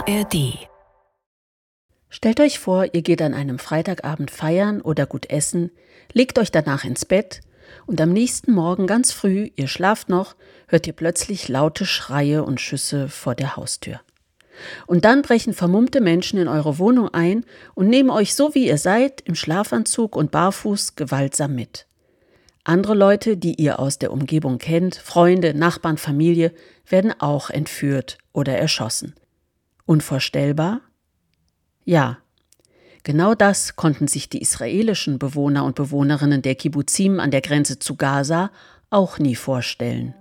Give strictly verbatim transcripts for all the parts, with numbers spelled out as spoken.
R D. Stellt euch vor, ihr geht an einem Freitagabend feiern oder gut essen, legt euch danach ins Bett und am nächsten Morgen ganz früh, ihr schlaft noch, hört ihr plötzlich laute Schreie und Schüsse vor der Haustür. Und dann brechen vermummte Menschen in eure Wohnung ein und nehmen euch so wie ihr seid, im Schlafanzug und barfuß, gewaltsam mit. Andere Leute, die ihr aus der Umgebung kennt, Freunde, Nachbarn, Familie, werden auch entführt oder erschossen. Unvorstellbar? Ja, genau das konnten sich die israelischen Bewohner und Bewohnerinnen der Kibbuzim an der Grenze zu Gaza auch nie vorstellen.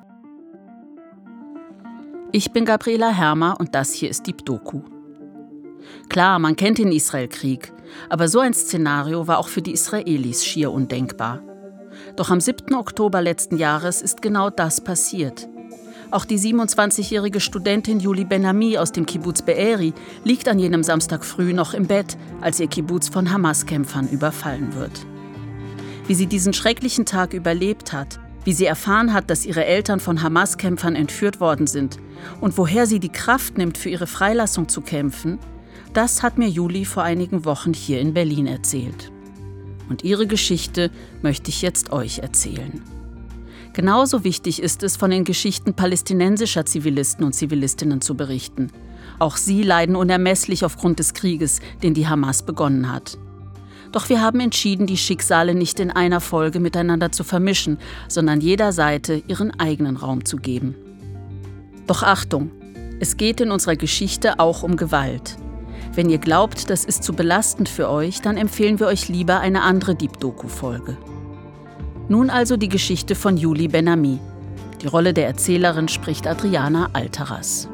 Ich bin Gabriela Hermer und das hier ist Deep Doku. Klar, man kennt den Israel-Krieg, aber so ein Szenario war auch für die Israelis schier undenkbar. Doch am siebten Oktober letzten Jahres ist genau das passiert. Auch die siebenundzwanzigjährige Studentin Yuli Ben-Ami aus dem Kibbuz Be'eri liegt an jenem Samstag früh noch im Bett, als ihr Kibbuz von Hamas-Kämpfern überfallen wird. Wie sie diesen schrecklichen Tag überlebt hat, wie sie erfahren hat, dass ihre Eltern von Hamas-Kämpfern entführt worden sind und woher sie die Kraft nimmt, für ihre Freilassung zu kämpfen, das hat mir Yuli vor einigen Wochen hier in Berlin erzählt. Und ihre Geschichte möchte ich jetzt euch erzählen. Genauso wichtig ist es, von den Geschichten palästinensischer Zivilisten und Zivilistinnen zu berichten. Auch sie leiden unermesslich aufgrund des Krieges, den die Hamas begonnen hat. Doch wir haben entschieden, die Schicksale nicht in einer Folge miteinander zu vermischen, sondern jeder Seite ihren eigenen Raum zu geben. Doch Achtung, es geht in unserer Geschichte auch um Gewalt. Wenn ihr glaubt, das ist zu belastend für euch, dann empfehlen wir euch lieber eine andere Deep-Doku-Folge. Nun also die Geschichte von Yuli Ben-Ami. Die Rolle der Erzählerin spricht Adriana Altaras.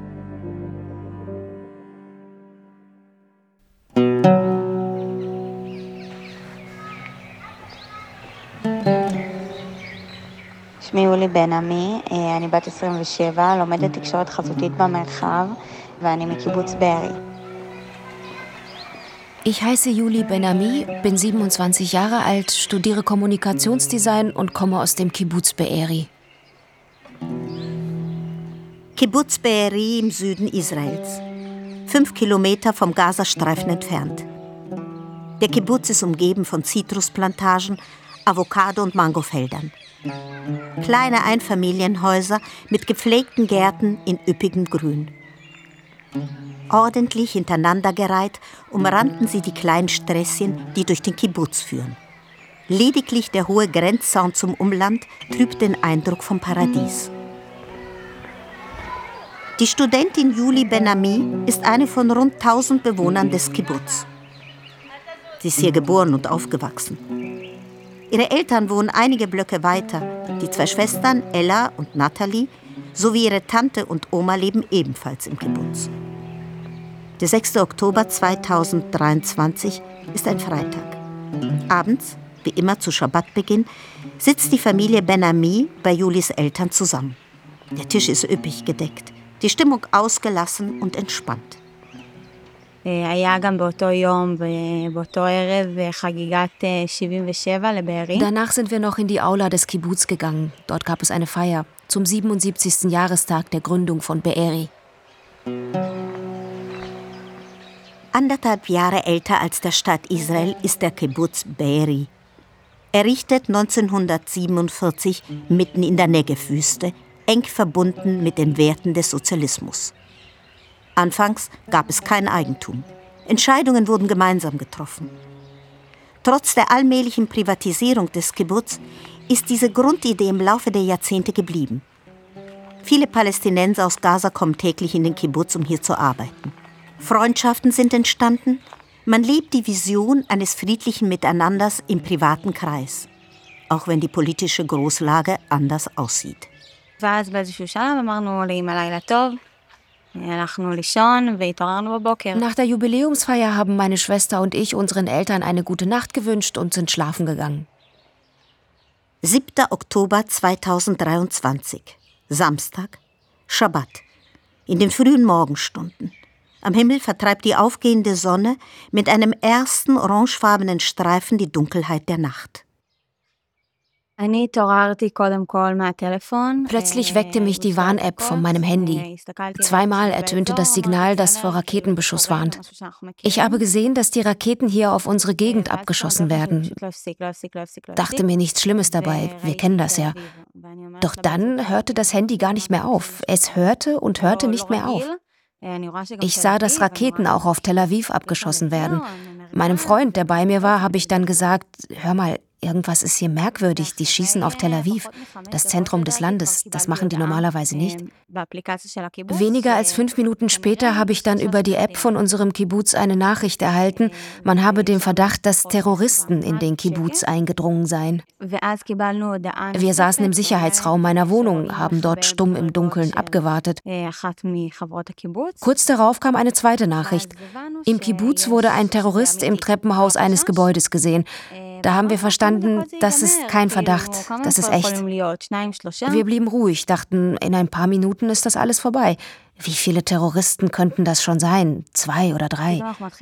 שמי יולי בן-עמי, אני בת עשרים ושבע, לומדת תקשורת חזותית במרחב, ואני מקיבוץ בארי. Ich heiße Yuli Ben-Ami, bin siebenundzwanzig Jahre alt, studiere Kommunikationsdesign und komme aus dem Kibbuz Be'eri. Kibbuz Be'eri im Süden Israels. Fünf Kilometer vom Gazastreifen entfernt. Der Kibbuz ist umgeben von Zitrusplantagen, Avocado- und Mangofeldern. Kleine Einfamilienhäuser mit gepflegten Gärten in üppigem Grün. Ordentlich hintereinandergereiht umrannten sie die kleinen Sträßchen, die durch den Kibbuz führen. Lediglich der hohe Grenzzaun zum Umland trübt den Eindruck vom Paradies. Die Studentin Yuli Ben-Ami ist eine von rund tausend Bewohnern des Kibbuz. Sie ist hier geboren und aufgewachsen. Ihre Eltern wohnen einige Blöcke weiter. Die zwei Schwestern, Ella und Natalie, sowie ihre Tante und Oma leben ebenfalls im Kibbuz. Der sechste Oktober zweitausenddreiundzwanzig ist ein Freitag. Abends, wie immer zu Schabbatbeginn, sitzt die Familie Ben-Ami bei Yulis Eltern zusammen. Der Tisch ist üppig gedeckt, die Stimmung ausgelassen und entspannt. היה גם באותו יום ובאותו ערב חגיגת שבעים ושבע לבארי. Danach sind wir noch in die Aula des Kibbuz gegangen. Dort gab es eine Feier zum siebenundsiebzigsten Jahrestag der Gründung von Be'eri. Anderthalb Jahre älter als der Staat Israel ist der Kibbuz Be'eri. Errichtet neunzehnhundertsiebenundvierzig mitten in der Negev-Wüste, eng verbunden mit den Werten des Sozialismus. Anfangs gab es kein Eigentum. Entscheidungen wurden gemeinsam getroffen. Trotz der allmählichen Privatisierung des Kibbuz ist diese Grundidee im Laufe der Jahrzehnte geblieben. Viele Palästinenser aus Gaza kommen täglich in den Kibbuz, um hier zu arbeiten. Freundschaften sind entstanden. Man lebt die Vision eines friedlichen Miteinanders im privaten Kreis, auch wenn die politische Großlage anders aussieht. ואז באיזשהו שלב אמרנו לאמא לילה טוב. הלכנו לישון והתעוררנו בבוקר. Nach der Jubiläumsfeier haben meine Schwester und ich unseren Eltern eine gute Nacht gewünscht und sind schlafen gegangen. siebter Oktober zweitausenddreiundzwanzig, Samstag, Schabbat, in den frühen Morgenstunden. Am Himmel vertreibt die aufgehende Sonne mit einem ersten orangefarbenen Streifen die Dunkelheit der Nacht. Plötzlich weckte mich die Warn-App von meinem Handy. Zweimal ertönte das Signal, das vor Raketenbeschuss warnt. Ich habe gesehen, dass die Raketen hier auf unsere Gegend abgeschossen werden. Dachte mir nichts Schlimmes dabei, wir kennen das ja. Doch dann hörte das Handy gar nicht mehr auf. Es hörte und hörte nicht mehr auf. Ich sah, dass Raketen auch auf Tel Aviv abgeschossen werden. Meinem Freund, der bei mir war, habe ich dann gesagt, hör mal, irgendwas ist hier merkwürdig, die schießen auf Tel Aviv, das Zentrum des Landes, das machen die normalerweise nicht. Weniger als fünf Minuten später habe ich dann über die App von unserem Kibbuz eine Nachricht erhalten, man habe den Verdacht, dass Terroristen in den Kibbuz eingedrungen seien. Wir saßen im Sicherheitsraum meiner Wohnung, haben dort stumm im Dunkeln abgewartet. Kurz darauf kam eine zweite Nachricht. Im Kibbuz wurde ein Terrorist im Treppenhaus eines Gebäudes gesehen. Da haben wir verstanden, das ist kein Verdacht, das ist echt. Wir blieben ruhig, dachten, in ein paar Minuten ist das alles vorbei. Wie viele Terroristen könnten das schon sein? Zwei oder drei?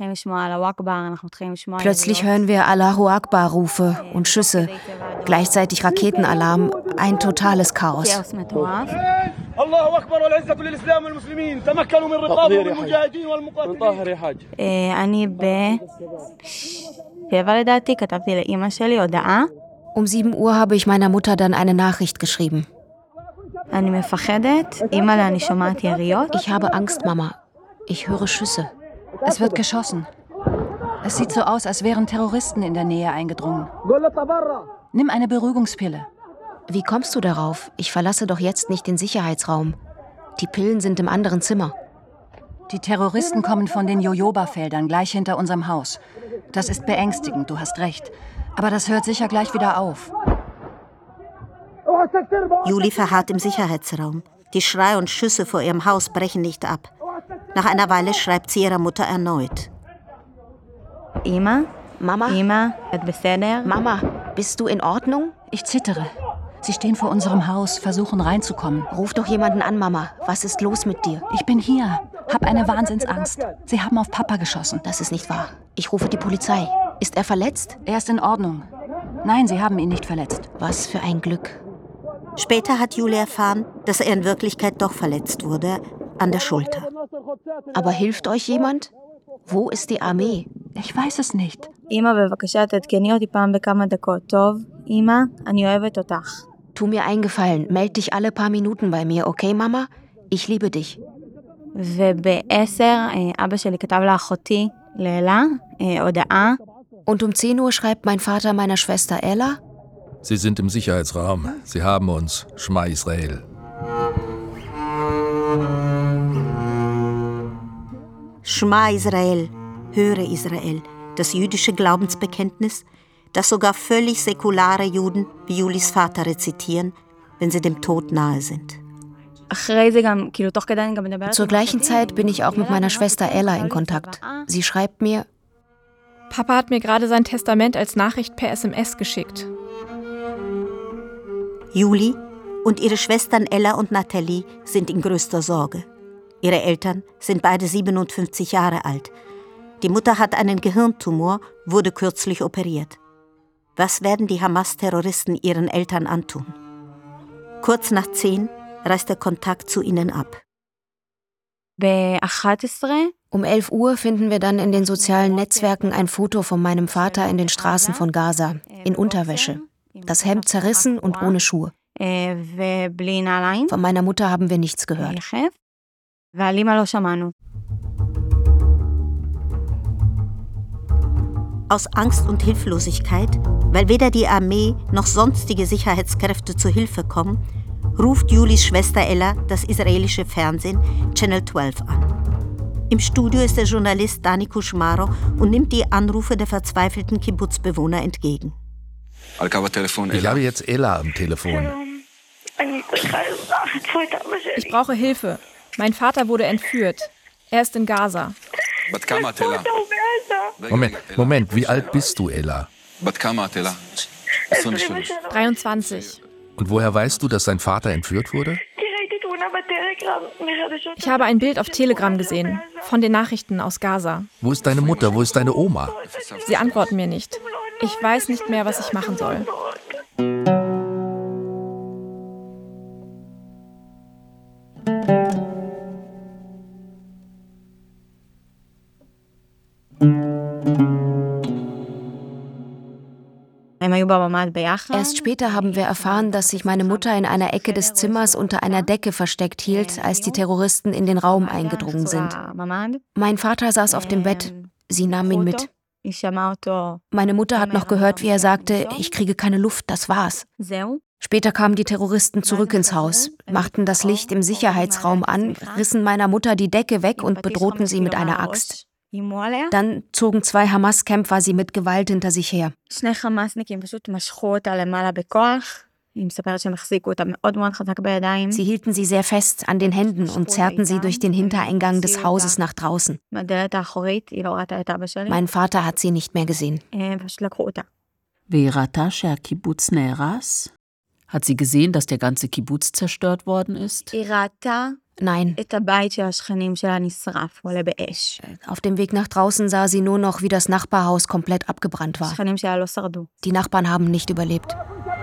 Plötzlich hören wir Allahu Akbar-Rufe und Schüsse, gleichzeitig Raketenalarm, ein totales Chaos. Allahu Akbar wal izzatu lil Islam wal Muslimin tamakkanu min riqab al mujahidin wal muqatilin. Um sieben Uhr habe ich meiner Mutter dann eine Nachricht geschrieben. Ich habe Angst, Mama. Ich höre Schüsse. Es wird geschossen. Es sieht so aus, als wären Terroristen in der Nähe eingedrungen. Nimm eine Beruhigungspille. Wie kommst du darauf? Ich verlasse doch jetzt nicht den Sicherheitsraum. Die Pillen sind im anderen Zimmer. Die Terroristen kommen von den Jojoba-Feldern gleich hinter unserem Haus. Das ist beängstigend, du hast recht. Aber das hört sicher gleich wieder auf. Juli verharrt im Sicherheitsraum. Die Schreie und Schüsse vor ihrem Haus brechen nicht ab. Nach einer Weile schreibt sie ihrer Mutter erneut. Ima? Mama? Ima? Mama, bist du in Ordnung? Ich zittere. Sie stehen vor unserem Haus, versuchen reinzukommen. Ruf doch jemanden an, Mama. Was ist los mit dir? Ich bin hier. Hab eine Wahnsinnsangst. Sie haben auf Papa geschossen. Das ist nicht wahr. Ich rufe die Polizei. Ist er verletzt? Er ist in Ordnung. Nein, sie haben ihn nicht verletzt. Was für ein Glück. Später hat Juli erfahren, dass er in Wirklichkeit doch verletzt wurde, an der Schulter. Aber hilft euch jemand? Wo ist die Armee? Ich weiß es nicht. Ima, bevakasha, tadkeni oti pam bekama dakot. Tov, Ima, ani ohevet otach. Tu mir einen Gefallen, meld dich alle paar Minuten bei mir, okay, Mama? Ich liebe dich. Und um zehn Uhr schreibt mein Vater meiner Schwester Ella: Sie sind im Sicherheitsraum. Sie haben uns. Schma Israel. Schma Israel, höre Israel, das jüdische Glaubensbekenntnis, das sogar völlig säkulare Juden wie Julis Vater rezitieren, wenn sie dem Tod nahe sind. Zur gleichen Zeit bin ich auch mit meiner Schwester Ella in Kontakt. Sie schreibt mir: Papa hat mir gerade sein Testament als Nachricht per S M S geschickt. Juli und ihre Schwestern Ella und Nathalie sind in größter Sorge. Ihre Eltern sind beide siebenundfünfzig Jahre alt. Die Mutter hat einen Gehirntumor, wurde kürzlich operiert. Was werden die Hamas-Terroristen ihren Eltern antun? Kurz nach zehn reißt der Kontakt zu ihnen ab. Um elf Uhr finden wir dann in den sozialen Netzwerken ein Foto von meinem Vater in den Straßen von Gaza, in Unterwäsche. Das Hemd zerrissen und ohne Schuhe. Von meiner Mutter haben wir nichts gehört. Aus Angst und Hilflosigkeit, weil weder die Armee noch sonstige Sicherheitskräfte zu Hilfe kommen, ruft Julis Schwester Ella das israelische Fernsehen Channel zwölf an. Im Studio ist der Journalist Dani Kushmaro und nimmt die Anrufe der verzweifelten Kibbuz-Bewohner entgegen. Ich habe jetzt Ella am Telefon. Ich brauche Hilfe. Mein Vater wurde entführt. Er ist in Gaza. Moment, Moment, wie alt bist du, Ella? dreiundzwanzig. Und woher weißt du, dass dein Vater entführt wurde? Ich habe ein Bild auf Telegram gesehen, von den Nachrichten aus Gaza. Wo ist deine Mutter, wo ist deine Oma? Sie antworten mir nicht. Ich weiß nicht mehr, was ich machen soll. Erst später haben wir erfahren, dass sich meine Mutter in einer Ecke des Zimmers unter einer Decke versteckt hielt, als die Terroristen in den Raum eingedrungen sind. Mein Vater saß auf dem Bett, sie nahm ihn mit. Meine Mutter hat noch gehört, wie er sagte, ich kriege keine Luft, das war's. Später kamen die Terroristen zurück ins Haus, machten das Licht im Sicherheitsraum an, rissen meiner Mutter die Decke weg und bedrohten sie mit einer Axt. Dann zogen zwei Hamas-Kämpfer sie mit Gewalt hinter sich her. Sie hielten sie sehr fest an den Händen und zerrten sie durch den Hintereingang des Hauses nach draußen. Mein Vater hat sie nicht mehr gesehen. Hat sie gesehen, dass der ganze Kibbutz zerstört worden ist? Nein. Auf dem Weg nach draußen sah sie nur noch, wie das Nachbarhaus komplett abgebrannt war. Die Nachbarn haben nicht überlebt.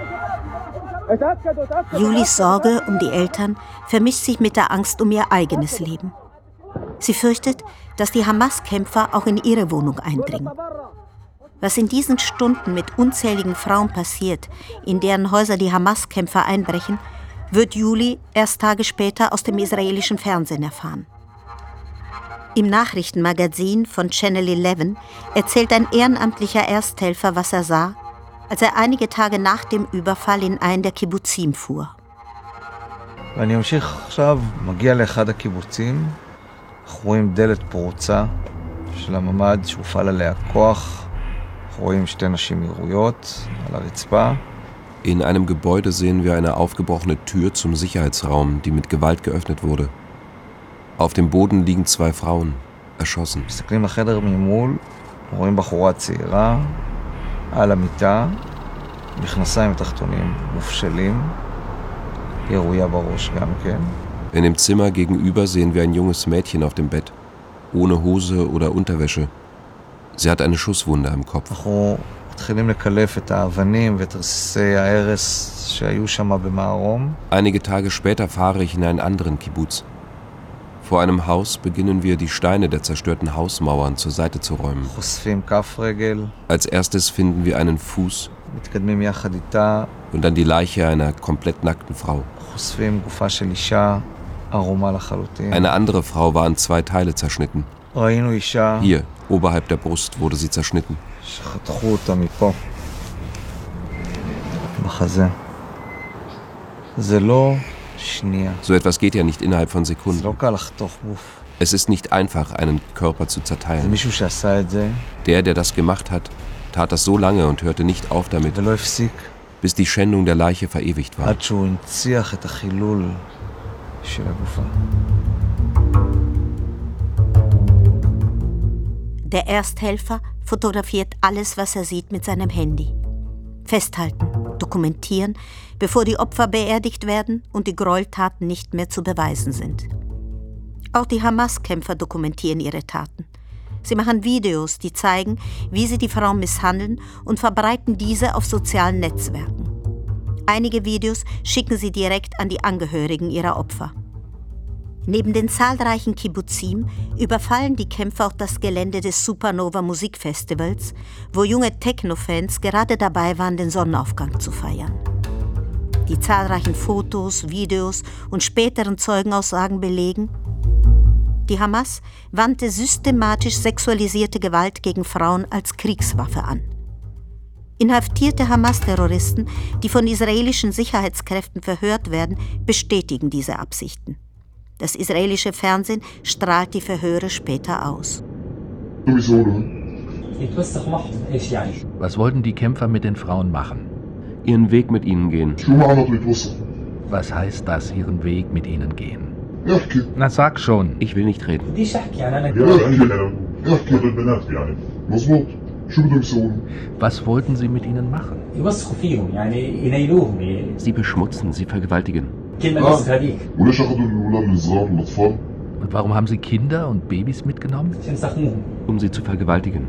Julis Sorge um die Eltern vermischt sich mit der Angst um ihr eigenes Leben. Sie fürchtet, dass die Hamas-Kämpfer auch in ihre Wohnung eindringen. Was in diesen Stunden mit unzähligen Frauen passiert, in deren Häuser die Hamas-Kämpfer einbrechen, wird Juli erst Tage später aus dem israelischen Fernsehen erfahren. Im Nachrichtenmagazin von Channel elf erzählt ein ehrenamtlicher Ersthelfer, was er sah, als er einige Tage nach dem Überfall in einen der Kibbuzim fuhr. ואני אמשיך עכשיו, מגיע לאחד הקיבוצים, אנחנו רואים דלת פרוצה של הממ"ד שהופעל עליה כוח, אנחנו רואים שתי נשים ירויות על הרצפה. In einem Gebäude sehen wir eine aufgebrochene Tür zum Sicherheitsraum, die mit Gewalt geöffnet wurde. Auf dem Boden liegen zwei Frauen, erschossen. מסתכלים לחדר ממול, רואים בחורה צעירה, על המיטה, מכנסיים תחתונים מופשלים, ירויה בראש גם כן. In dem Zimmer gegenüber sehen wir ein junges Mädchen auf dem Bett, ohne Hose oder Unterwäsche. Sie hat eine Schusswunde am Kopf. אנחנו מתחילים לקלף את האבנים ואת רסיסי ההרס שהיו שם במערום. Einige Tage später fahre ich in einen anderen Kibbutz. Vor einem Haus beginnen wir, die Steine der zerstörten Hausmauern zur Seite zu räumen. חושפים כף רגל. Als erstes finden wir einen Fuß מתקדמים יחד איתה. und dann die Leiche einer komplett nackten Frau. חושפים גופה של אישה ערומה לחלוטין. Eine andere Frau war in zwei Teile zerschnitten. ראינו אישה. Hier, oberhalb der Brust, wurde sie zerschnitten. שחתכו אותה מפה. בחזה. זה לא שנייה. So etwas geht ja nicht innerhalb von Sekunden. זה לא קל לחתוך גוף. Es ist nicht einfach, einen Körper zu זה zerteilen. מישהו שעשה את זה. Der, der das gemacht hat, tat das so lange und hörte nicht auf damit, ולא הפסיק. bis die Schändung der Leiche verewigt war. עד שהוא הנציח את החילול של הגופה. Der Ersthelfer fotografiert alles, was er sieht, mit seinem Handy. Festhalten, dokumentieren, bevor die Opfer beerdigt werden und die Gräueltaten nicht mehr zu beweisen sind. Auch die Hamas-Kämpfer dokumentieren ihre Taten. Sie machen Videos, die zeigen, wie sie die Frauen misshandeln und verbreiten diese auf sozialen Netzwerken. Einige Videos schicken sie direkt an die Angehörigen ihrer Opfer. Neben den zahlreichen Kibbuzim überfallen die Kämpfer auch das Gelände des Supernova Musikfestivals, wo junge Techno-Fans gerade dabei waren, den Sonnenaufgang zu feiern. Die zahlreichen Fotos, Videos und späteren Zeugenaussagen belegen, die Hamas wandte systematisch sexualisierte Gewalt gegen Frauen als Kriegswaffe an. Inhaftierte Hamas-Terroristen, die von israelischen Sicherheitskräften verhört werden, bestätigen diese Absichten. Das israelische Fernsehen strahlt die Verhöre später aus. Was wollten die Kämpfer mit den Frauen machen? Ihren Weg mit ihnen gehen. Was heißt das, ihren Weg mit ihnen gehen? Na sag schon. Ich will nicht reden. Was wollten sie mit ihnen machen? Sie beschmutzen, sie vergewaltigen. Und warum haben sie Kinder und Babys mitgenommen? Um sie zu vergewaltigen.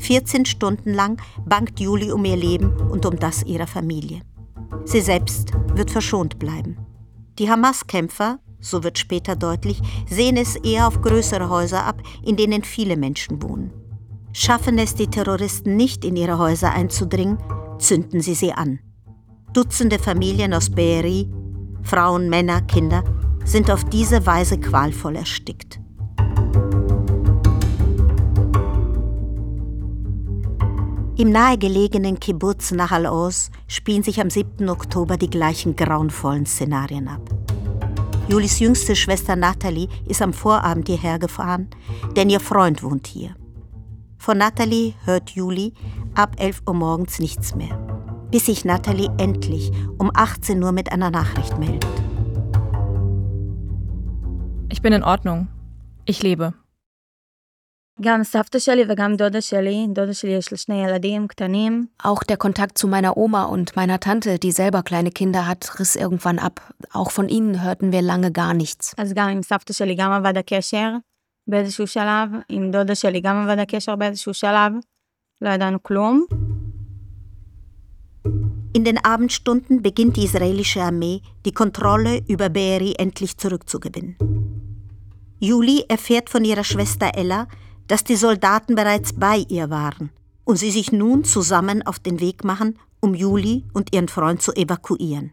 vierzehn Stunden lang bangt Juli um ihr Leben und um das ihrer Familie. Sie selbst wird verschont bleiben. Die Hamas-Kämpfer, so wird später deutlich, sehen es eher auf größere Häuser ab, in denen viele Menschen wohnen. Schaffen es die Terroristen nicht, in ihre Häuser einzudringen, zünden sie sie an. Dutzende Familien aus Be'eri, Frauen, Männer, Kinder, sind auf diese Weise qualvoll erstickt. Im nahegelegenen Kibbuz Nahal Oz spielen sich am siebten Oktober die gleichen grauenvollen Szenarien ab. Julis jüngste Schwester Natalie ist am Vorabend hierher gefahren, denn ihr Freund wohnt hier. Von Natalie hört Juli ab elf Uhr morgens nichts mehr, bis sich Natalie endlich um achtzehn Uhr mit einer Nachricht meldet. Ich bin in Ordnung. Ich lebe. Auch der Kontakt zu meiner Oma und meiner Tante, die selber kleine Kinder hat, riss irgendwann ab. Auch von ihnen hörten wir lange gar nichts. In den Abendstunden beginnt die israelische Armee, die Kontrolle über Be'eri endlich zurückzugewinnen. Juli erfährt von ihrer Schwester Ella, dass die Soldaten bereits bei ihr waren und sie sich nun zusammen auf den Weg machen, um Juli und ihren Freund zu evakuieren.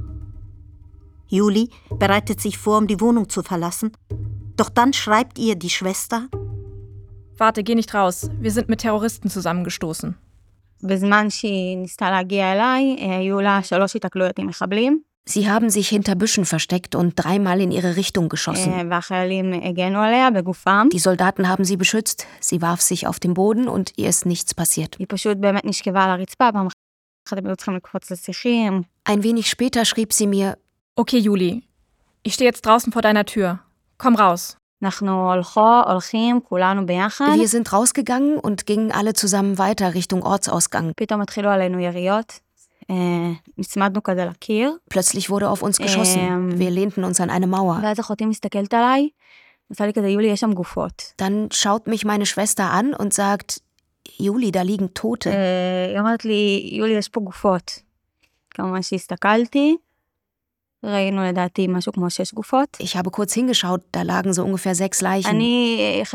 Juli bereitet sich vor, um die Wohnung zu verlassen, doch dann schreibt ihr die Schwester: Warte, geh nicht raus, wir sind mit Terroristen zusammengestoßen. Sie haben sich hinter Büschen versteckt und dreimal in ihre Richtung geschossen. Die Soldaten haben sie beschützt, sie warf sich auf den Boden und ihr ist nichts passiert. Ein wenig später schrieb sie mir: Okay, Juli, ich stehe jetzt draußen vor deiner Tür. Komm raus. Wir sind rausgegangen und gingen alle zusammen weiter Richtung Ortsausgang. Plötzlich wurde auf uns geschossen. Wir lehnten uns an eine Mauer. Dann schaut mich meine Schwester an und sagt: Juli, da liegen Tote. Ich habe kurz hingeschaut, da lagen so ungefähr sechs Leichen. Ich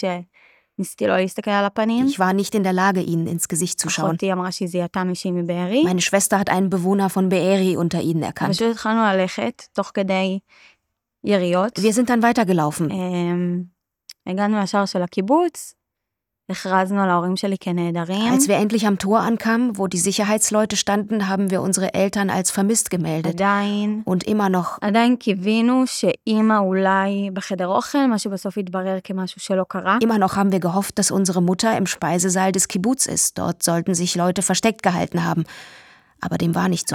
war nicht in der Lage, ihnen ins Gesicht zu schauen. Meine Schwester hat einen Bewohner von Be'eri unter ihnen erkannt. Wir sind dann weitergelaufen. Als wir endlich am Tor ankamen, wo die Sicherheitsleute standen, haben wir unsere Eltern als vermisst gemeldet. Und immer noch. Immer noch haben wir gehofft, dass unsere Mutter im Speisesaal des Kibbuz ist. Dort sollten sich Leute versteckt gehalten haben. Aber dem war nicht so.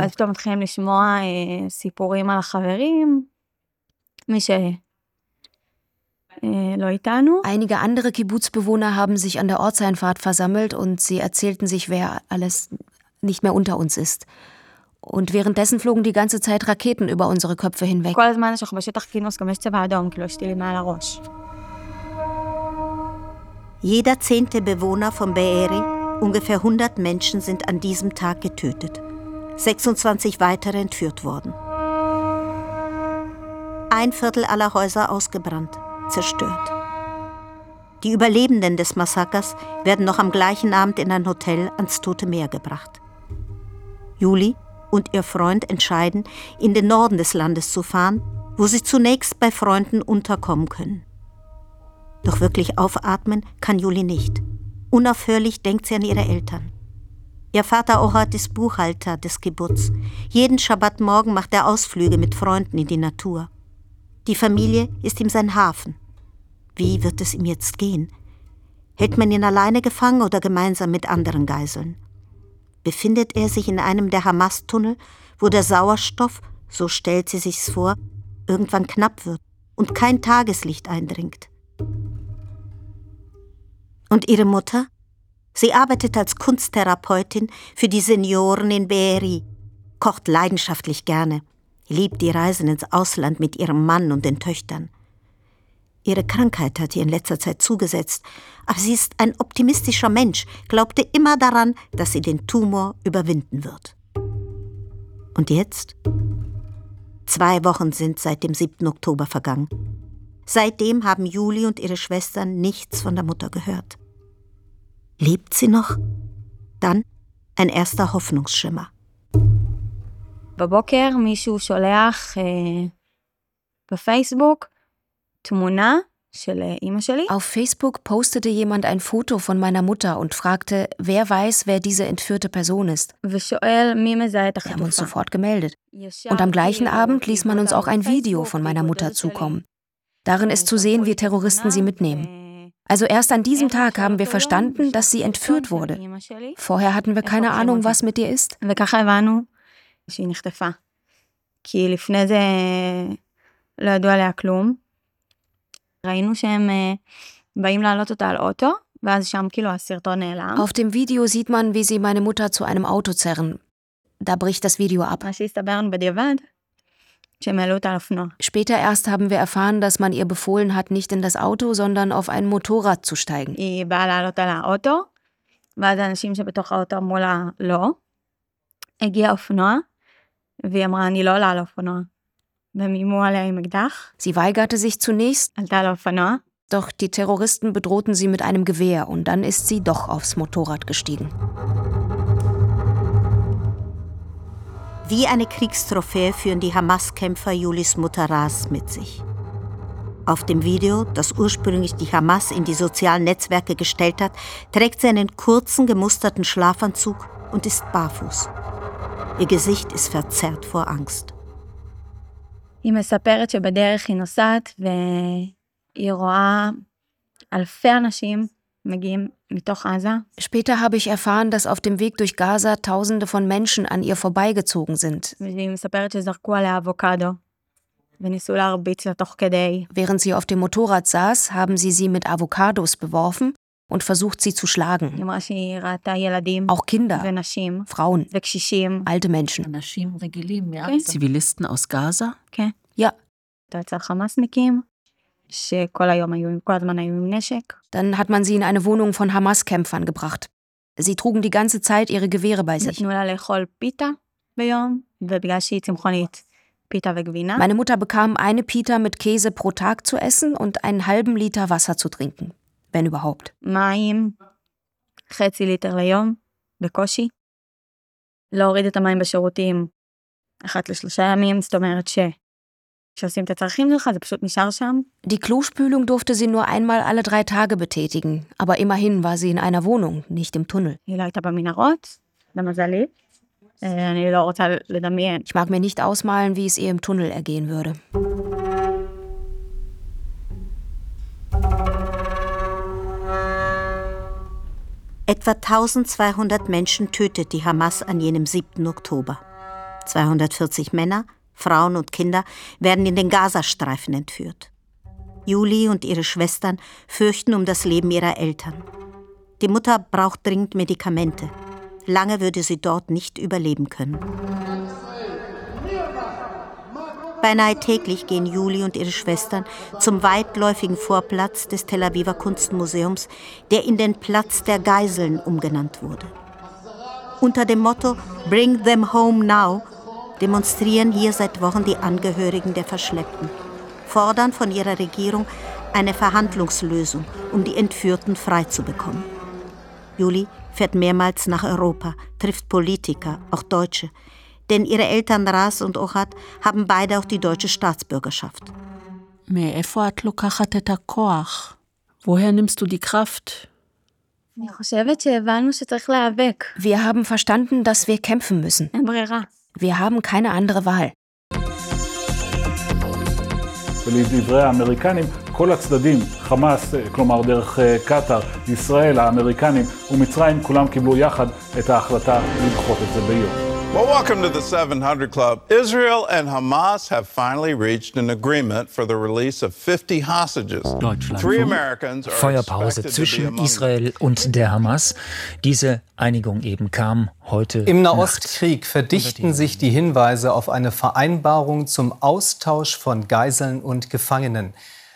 Einige andere Kibbuz-Bewohner haben sich an der Ortseinfahrt versammelt und sie erzählten sich, wer alles nicht mehr unter uns ist. Und währenddessen flogen die ganze Zeit Raketen über unsere Köpfe hinweg. Jeder zehnte Bewohner von Be'eri, ungefähr hundert Menschen, sind an diesem Tag getötet. sechsundzwanzig weitere entführt worden. Ein Viertel aller Häuser ausgebrannt. Zerstört. Die Überlebenden des Massakers werden noch am gleichen Abend in ein Hotel ans Tote Meer gebracht. Juli und ihr Freund entscheiden, in den Norden des Landes zu fahren, wo sie zunächst bei Freunden unterkommen können. Doch wirklich aufatmen kann Juli nicht. Unaufhörlich denkt sie an ihre Eltern. Ihr Vater Ohad ist Buchhalter des Kibbuz. Jeden Schabbatmorgen macht er Ausflüge mit Freunden in die Natur. Die Familie ist ihm sein Hafen. Wie wird es ihm jetzt gehen? Hält man ihn alleine gefangen oder gemeinsam mit anderen Geiseln? Befindet er sich in einem der Hamas-Tunnel, wo der Sauerstoff, so stellt sie sich's vor, irgendwann knapp wird und kein Tageslicht eindringt? Und ihre Mutter? Sie arbeitet als Kunsttherapeutin für die Senioren in Be'eri, kocht leidenschaftlich gerne, liebt die Reisen ins Ausland mit ihrem Mann und den Töchtern. Ihre Krankheit hat ihr in letzter Zeit zugesetzt, aber sie ist ein optimistischer Mensch, glaubte immer daran, dass sie den Tumor überwinden wird. Und jetzt? Zwei Wochen sind seit dem siebten Oktober vergangen. Seitdem haben Juli und ihre Schwestern nichts von der Mutter gehört. Lebt sie noch? Dann ein erster Hoffnungsschimmer. בבוקר מישהו שולח בפייסבוק תמונה של אמא שלי. Auf Facebook postete jemand ein Foto von meiner Mutter und fragte, wer weiß, wer diese entführte Person ist. ושואל מי מזהה את Wir haben uns החטופה. sofort gemeldet. Und am gleichen Abend ließ man uns auch ein Video von meiner Mutter zukommen. Darin ist zu sehen, wie Terroristen sie mitnehmen. Also erst an diesem Tag haben wir verstanden, dass sie entführt wurde. Vorher hatten wir keine Ahnung, was mit ihr ist. וככה הבנו שהיא נחטפה. כי לפני זה לא ידעו עליה כלום. ראינו שהם באים לעלות אותה על אוטו, ואז שם כאילו הסרטון נעלם. Auf dem Video sieht man, wie sie meine Mutter zu einem Auto zerren. Da bricht das Video ab. מה שהסתברנו בדיעבד, שהם העלו אותה על אופנוע. Später erst haben wir erfahren, dass man ihr befohlen hat, nicht in das Auto, sondern auf ein Motorrad zu steigen. היא באה לעלות על האוטו, ואז האנשים שבתוך האוטו אמרו לה לא. הגיע אופנוע, והיא אמרה, אני לא עולה על אופנוע. והם אימו עליה עם אקדח. Sie weigerte sich zunächst, עלתה על האופנוע. doch die Terroristen bedrohten sie mit einem Gewehr und dann ist sie doch aufs Motorrad gestiegen. Wie eine Kriegstrophäe führen die Hamas-Kämpfer Julis Mutter Ras mit sich. Auf dem Video, das ursprünglich die Hamas in die sozialen Netzwerke gestellt hat, trägt sie einen kurzen, gemusterten Schlafanzug und ist barfuß. Ihr Gesicht ist verzerrt vor Angst. היא מספרת שבדרך היא נוסעת והיא רואה אלפי אנשים מגיעים מתוך עזה. Später habe ich erfahren, dass auf dem Weg durch Gaza Tausende von Menschen an ihr vorbeigezogen sind. והיא מספרת שזרקו עליה אבוקדו וניסו להרביץ לה תוך כדי. Während sie auf dem Motorrad saß, haben sie sie mit Avocados beworfen und versucht, sie zu schlagen. היא אמרה שהיא ראתה ילדים Auch Kinder, ונשים Frauen, וקשישים. alte Menschen. אנשים רגילים מעזה. Zivilisten aus Gaza? כן. Ja. אצל חמאסניקים שכל היום היו, כל הזמן היו עם נשק. Dann hat man sie in eine Wohnung von Hamas-Kämpfern gebracht. Sie trugen die ganze Zeit ihre Gewehre bei sich. נתנו לה לאכול פיתה ביום, ובגלל שהיא צמחונית, פיתה וגבינה. Meine Mutter bekam eine Pita mit Käse pro Tag zu essen und einen halben Liter Wasser zu trinken, wenn überhaupt. מים, חצי ליטר ליום, בקושי. להוריד את המים בשירותים, אחת לשלושה ימים, זאת אומרת ש... כשעושים את הצרכים שלך, זה פשוט נשאר שם. Die Klospülung durfte sie nur einmal alle drei Tage betätigen, aber immerhin war sie in einer Wohnung, nicht im Tunnel. היא לא הייתה במנהרות, למזלי. אני לא רוצה לדמיין. Ich mag mir nicht ausmalen, wie es ihr im Tunnel ergehen würde. Etwa eintausendzweihundert Menschen tötet die Hamas an jenem siebten Oktober. zweihundertvierzig Männer, Frauen und Kinder werden in den Gazastreifen entführt. Juli und ihre Schwestern fürchten um das Leben ihrer Eltern. Die Mutter braucht dringend Medikamente. Lange würde sie dort nicht überleben können. Beinahe täglich gehen Juli und ihre Schwestern zum weitläufigen Vorplatz des Tel Aviver Kunstmuseums, der in den Platz der Geiseln umgenannt wurde. Unter dem Motto Bring them home now demonstrieren hier seit Wochen die Angehörigen der Verschleppten, fordern von ihrer Regierung eine Verhandlungslösung, um die Entführten freizubekommen. Juli fährt mehrmals nach Europa, trifft Politiker, auch Deutsche, denn ihre Eltern Ras und Ohad haben beide auch die deutsche Staatsbürgerschaft. מאיפה את לוקחת את הכוח? Woher nimmst du die Kraft? אני חושבת שהבנו שצריך להיאבק. Wir haben verstanden, dass wir kämpfen müssen. אין ברירה. Wir haben keine andere Wahl. ולדברי האמריקנים, כל הצדדים, חמאס, כלומר דרך קטר, ישראל, האמריקנים ומצרים, כולם קיבלו יחד את ההחלטה לדחות את זה ביום. Well, welcome to the seven hundred Club. Israel and Hamas have finally reached an agreement for the release of fifty hostages. Three Americans are Feuerpause zwischen Israel und der Hamas. Diese Einigung eben kam heute Im Nahostkrieg verdichten sich die Hinweise auf eine Vereinbarung zum Austausch von Geiseln und Gefangenen.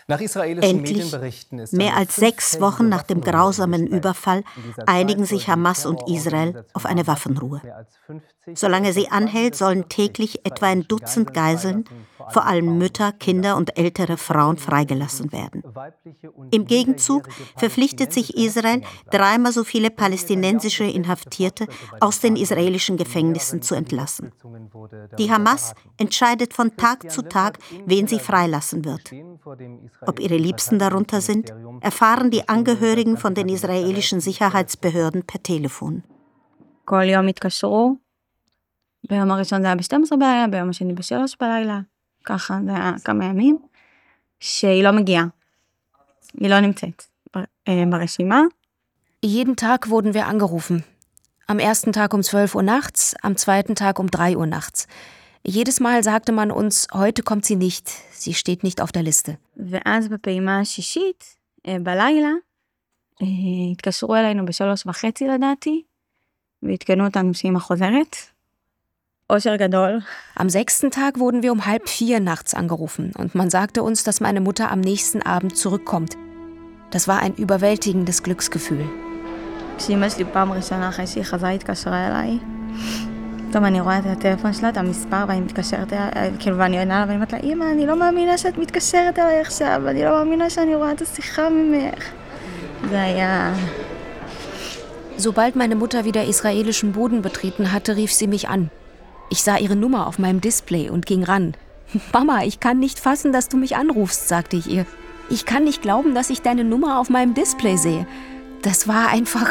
Nach israelischen Endlich, Medienberichten ist mehr als sechs Wochen nach dem grausamen Überfall, einigen sich Hamas und Israel auf eine Waffenruhe. Solange sie anhält, sollen täglich etwa ein Dutzend Geiseln, vor allem Mütter, Kinder und ältere Frauen, freigelassen werden. Im Gegenzug verpflichtet sich Israel, dreimal so viele palästinensische Inhaftierte aus den israelischen Gefängnissen zu entlassen. Die Hamas entscheidet von Tag zu Tag, wen sie freilassen wird. Ob ihre Liebsten darunter sind, erfahren die Angehörigen von den israelischen Sicherheitsbehörden per Telefon. כל יום התקשרו, ביום הראשון זה היה ב-שתים עשרה בלילה, ביום השני ב-שלוש בלילה, ככה זה היה כמה ימים, שהיא לא מגיעה, היא לא נמצאת ברשימה. Jeden Tag wurden wir angerufen. Am ersten Tag um zwölf Uhr nachts, am zweiten Tag um drei Uhr nachts. Jedes Mal sagte man uns, heute kommt sie nicht, sie steht nicht auf der Liste. ואז בפעימה השישית, בלילה, התקשרו אלינו בשלוש וחצי לדעתי, והתקנו אותנו שאמא חוזרת. אושר גדול. Am sechsten Tag wurden wir um halb vier nachts angerufen und man sagte uns, dass meine Mutter am nächsten Abend zurückkommt. Das war ein überwältigendes Glücksgefühl. כשאמא שלי פעם ראשונה אחרי שהיא חזרה התקשרה אליי, פתאום אני רואה את הטלפון שלה, את המספר, ואני מתקשרת אליי, כאילו, ואני עונה לה, ואני אומרת לה, אמא, אני לא מאמינה שאת מתקשרת אליי עכשיו, אני לא מאמינה שאני רואה את השיחה ממך. זה היה... Sobald meine Mutter wieder israelischen Boden betreten hatte, rief sie mich an. Ich sah ihre Nummer auf meinem Display und ging ran. Mama, ich kann nicht fassen, dass du mich anrufst, sagte ich ihr. Ich kann nicht glauben, dass ich deine Nummer auf meinem Display sehe. Das war einfach...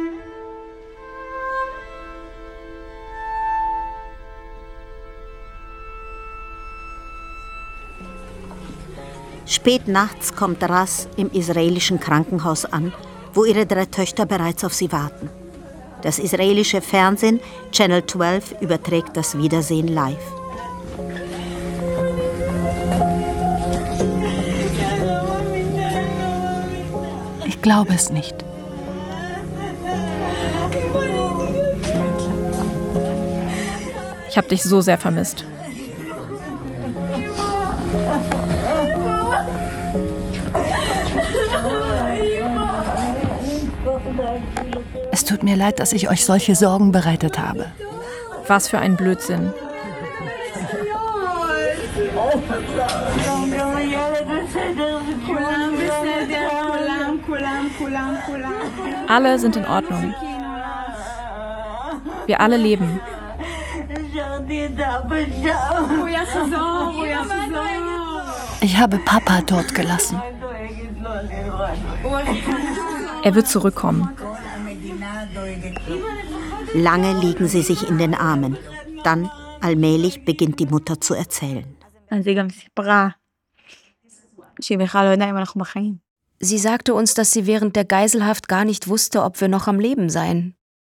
Spät nachts kommt Ras im israelischen Krankenhaus an, wo ihre drei Töchter bereits auf sie warten. Das israelische Fernsehen, Channel zwölf, überträgt das Wiedersehen live. Ich glaube es nicht. Ich habe dich so sehr vermisst. Es tut mir leid, dass ich euch solche Sorgen bereitet habe. Was für ein Blödsinn. Alle sind in Ordnung. Wir alle leben. Ich habe Papa dort gelassen. Er wird zurückkommen. Lange liegen sie sich in den Armen. Dann, allmählich, beginnt die Mutter zu erzählen. Sie sagte uns, dass sie während der Geiselhaft gar nicht wusste, ob wir noch am Leben seien.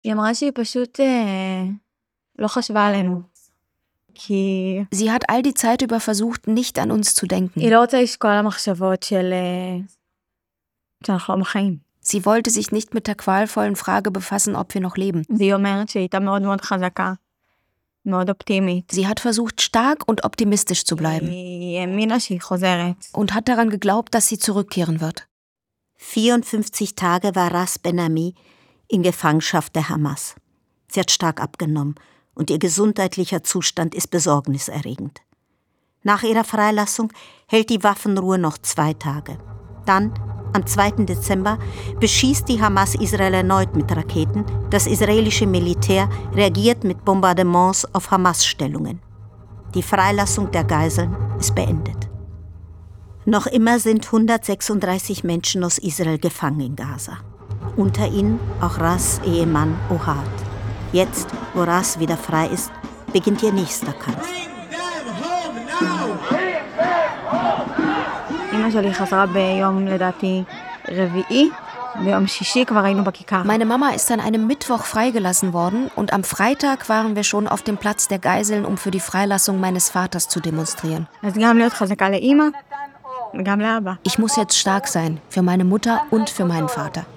Sie hat all die Zeit über versucht, nicht an uns zu denken. Sie wollte sich nicht mit der qualvollen Frage befassen, ob wir noch leben. Sie hat versucht, stark und optimistisch zu bleiben. Und hat daran geglaubt, dass sie zurückkehren wird. vierundfünfzig Tage war Ras Ben-Ami in Gefangenschaft der Hamas. Sie hat stark abgenommen und ihr gesundheitlicher Zustand ist besorgniserregend. Nach ihrer Freilassung hält die Waffenruhe noch zwei Tage. Dann, am zweiten Dezember, beschießt die Hamas Israel erneut mit Raketen. Das israelische Militär reagiert mit Bombardements auf Hamas-Stellungen. Die Freilassung der Geiseln ist beendet. Noch immer sind hundertsechsunddreißig Menschen aus Israel gefangen in Gaza. Unter ihnen auch Ras' Ehemann Ohad. Jetzt, wo Ras wieder frei ist, beginnt ihr nächster Kampf. Meine Mama ist an einem Mittwoch freigelassen worden und am Freitag waren wir schon auf dem Platz der Geiseln, um für die Freilassung meines Vaters zu demonstrieren. Ich muss jetzt stark sein, für meine Mutter und für meinen Vater.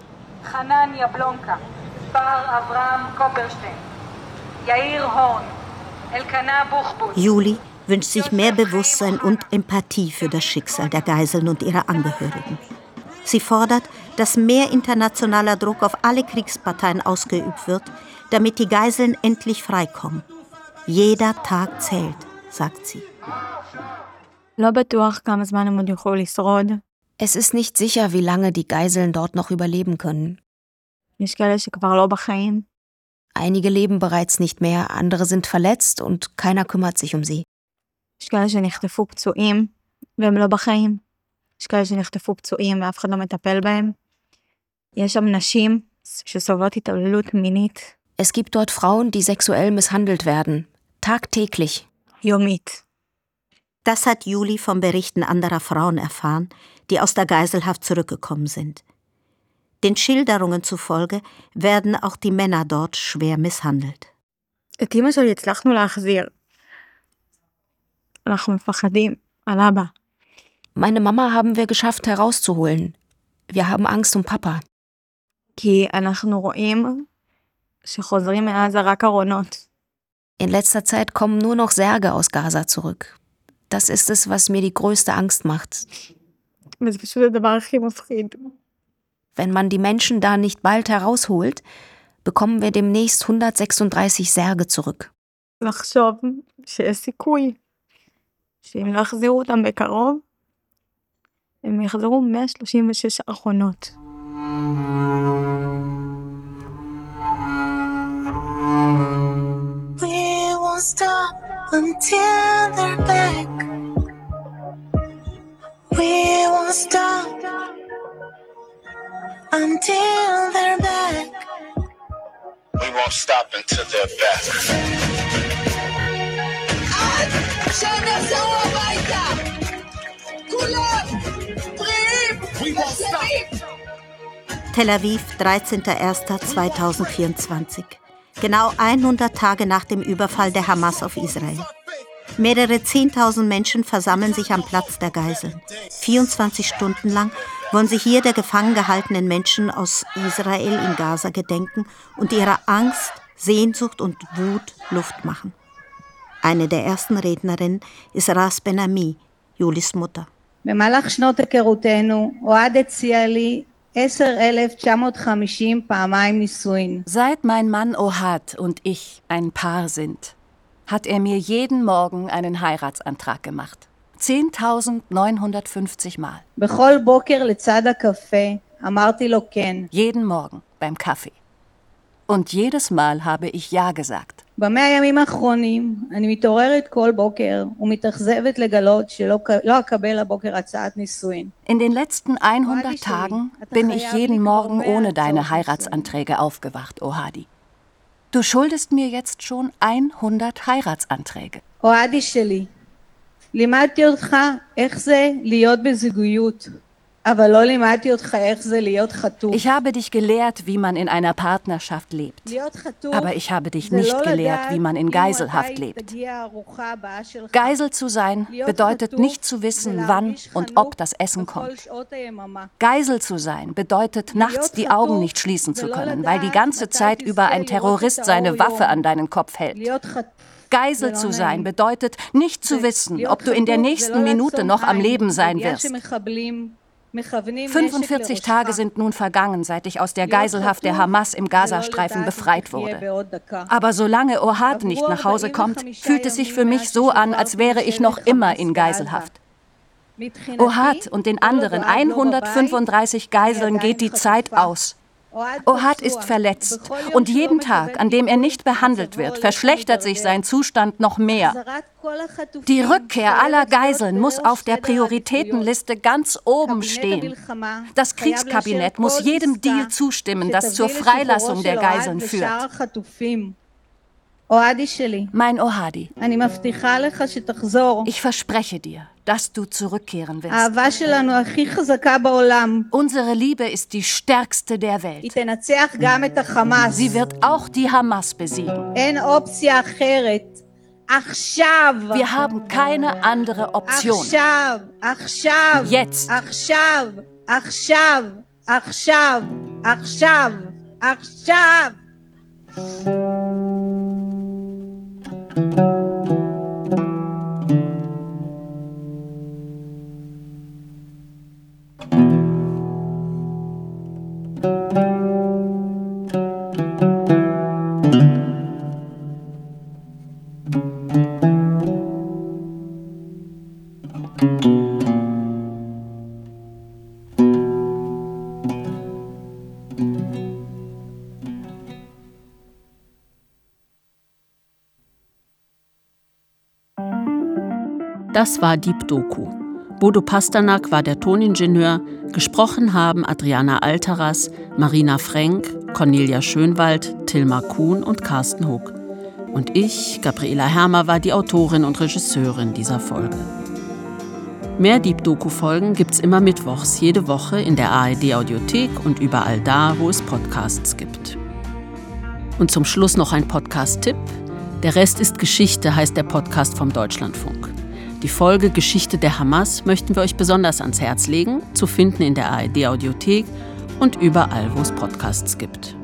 Juli wünscht sich mehr Bewusstsein und Empathie für das Schicksal der Geiseln und ihrer Angehörigen. Sie fordert, dass mehr internationaler Druck auf alle Kriegsparteien ausgeübt wird, damit die Geiseln endlich freikommen. Jeder Tag zählt, sagt sie. Es ist nicht sicher, wie lange die Geiseln dort noch überleben können. Einige leben bereits nicht mehr, andere sind verletzt und keiner kümmert sich um sie. יש כאלה שנחטפו פצועים והם לא בחיים. יש כאלה שנחטפו פצועים ואף אחד לא מטפל בהם. יש שם נשים שסובלות התעללות מינית. Es gibt dort Frauen, die sexuell misshandelt werden. Tagtäglich. יומית. Das hat Juli vom Berichten anderer Frauen erfahren, die aus der Geiselhaft zurückgekommen sind. Den Schilderungen zufolge werden auch die Männer dort schwer misshandelt. את אמא שלי הצלחנו להחזיר. אנחנו מפחדים על אבא. Meine Mama haben wir geschafft herauszuholen. Wir haben Angst um Papa. כי אנחנו רואים שחוזרים מעזה רק ארונות. In letzter Zeit kommen nur noch Särge aus Gaza zurück. Das ist es, was mir die größte Angst macht. וזה פשוט הדבר הכי מפחיד. Wenn man die Menschen da nicht bald herausholt, bekommen wir demnächst hundertsechsunddreißig Särge zurück. לחשוב שיש סיכוי שאם לא יחזירו אותם בקרוב, הם יחזרו מאה שלושים ושש ארונות. We won't stop until they're back. We won't stop until they're back. We won't stop until they're back. שנחזור הביתה! כולם! בריאים! ושמים! Tel Aviv, dreizehnter erster zweitausendvierundzwanzig. Genau hundert Tage nach dem Überfall der Hamas auf Israel. Mehrere zehntausend Menschen versammeln sich am Platz der Geiseln. vierundzwanzig Stunden lang wollen sie hier der gefangen gehaltenen Menschen aus Israel in Gaza gedenken und ihrer Angst, Sehnsucht und Wut Luft machen. Eine der ersten Rednerinnen ist Ras Ben Ami, Julis Mutter. במהלך שנות היכרותנו, אוהד הציע לי עשר אלף תשע מאות וחמישים פעמיים נישואין. Seit mein Mann Ohad und ich ein Paar sind, hat er mir jeden Morgen einen Heiratsantrag gemacht. zehntausendneunhundertfünfzig Mal. בכל בוקר לצד הקפה, אמרתי לו כן. Jeden Morgen beim Kaffee. Und jedes Mal habe ich Ja gesagt. במאה הימים האחרונים, אני מתעוררת כל בוקר ומתאכזבת לגלות שלא לא אקבל הבוקר הצעת נישואין. In den letzten hundert Tagen bin ich jeden Morgen ohne deine Heiratsanträge aufgewacht, Ohadi. Du schuldest mir jetzt schon hundert Heiratsanträge. אוהדי שלי, לימדתי אותך איך זה להיות בזוגיות. Ich habe dich gelehrt, wie man in einer Partnerschaft lebt. Aber ich habe dich nicht gelehrt, wie man in Geiselhaft lebt. Geisel zu sein bedeutet nicht zu wissen, wann und ob das Essen kommt. Geisel zu sein bedeutet, nachts die Augen nicht schließen zu können, weil die ganze Zeit über ein Terrorist seine Waffe an deinen Kopf hält. Geisel zu sein bedeutet, nicht zu wissen, ob du in der nächsten Minute noch am Leben sein wirst. fünfundvierzig Tage sind nun vergangen, seit ich aus der Geiselhaft der Hamas im Gazastreifen befreit wurde. Aber solange Ohad nicht nach Hause kommt, fühlt es sich für mich so an, als wäre ich noch immer in Geiselhaft. Ohad und den anderen hundertfünfunddreißig Geiseln geht die Zeit aus. Ohad ist verletzt und jeden Tag, an dem er nicht behandelt wird, verschlechtert sich sein Zustand noch mehr. Die Rückkehr aller Geiseln muss auf der Prioritätenliste ganz oben stehen. Das Kriegskabinett muss jedem Deal zustimmen, das zur Freilassung der Geiseln führt. Mein Ohadi, ich verspreche dir, dass du zurückkehren wirst. Unsere Liebe ist die stärkste der Welt. Sie wird auch die Hamas besiegen. Wir haben keine andere Option. Jetzt. Das war Deep Doku. Bodo Pasternak war der Toningenieur, gesprochen haben Adriana Altaras, Marina Frenk, Cornelia Schönwald, Tilma Kuhn und Carsten Huck. Und ich, Gabriela Hermer, war die Autorin und Regisseurin dieser Folge. Mehr Deep Doku-Folgen gibt's immer mittwochs, jede Woche in der A R D-Audiothek und überall da, wo es Podcasts gibt. Und zum Schluss noch ein Podcast-Tipp. Der Rest ist Geschichte, heißt der Podcast vom Deutschlandfunk. Die Folge Geschichte der Hamas möchten wir euch besonders ans Herz legen, zu finden in der A R D-Audiothek und überall, wo es Podcasts gibt.